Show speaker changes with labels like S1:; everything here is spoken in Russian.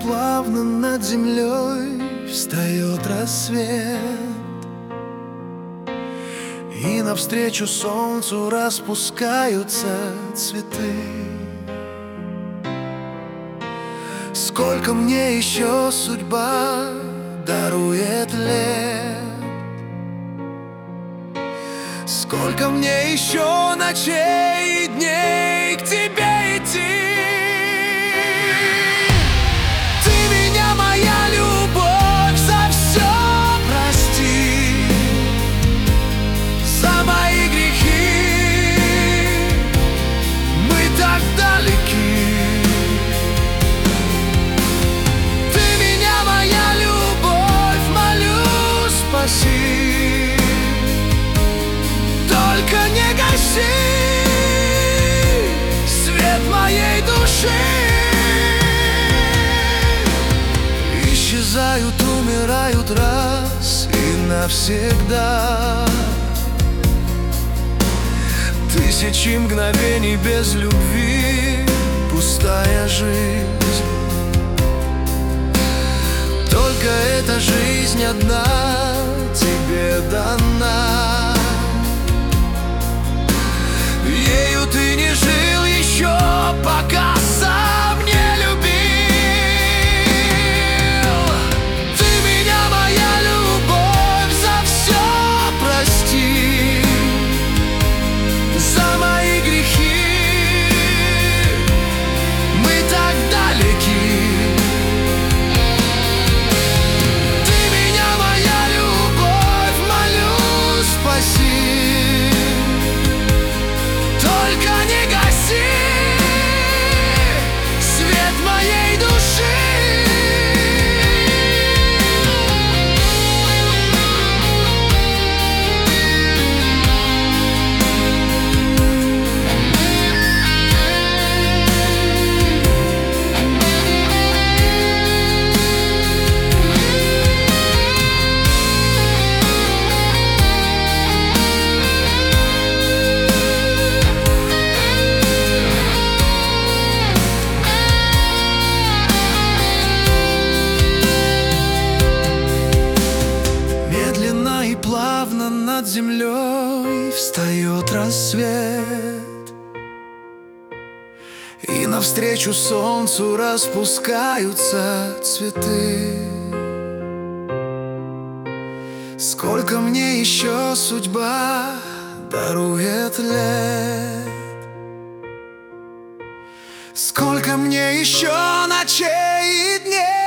S1: плавно над землей встает рассвет, и навстречу солнцу распускаются цветы. Сколько мне еще судьба дарует лет, сколько мне еще ночей и дней к тебе идти. Ты меня, моя любовь, за все прости, за мои грехи. Мы так далеки. Ты меня, моя любовь, молю, спаси. Только не гаси свет моей души. Исчезают, умирают раз и навсегда. Тысячи мгновений без любви, пустая жизнь. Только эта жизнь одна тебе дана. Ею ты не жил еще, пока сам не любил. Ты меня, моя любовь, за все прости, за мои грехи. Мы так далеки. Ты меня, моя любовь, молю, спаси. Только не гаси свет моей души. И плавно над землей встает рассвет, и навстречу солнцу распускаются цветы. Сколько мне еще судьба дарует лет, сколько мне еще ночей и дней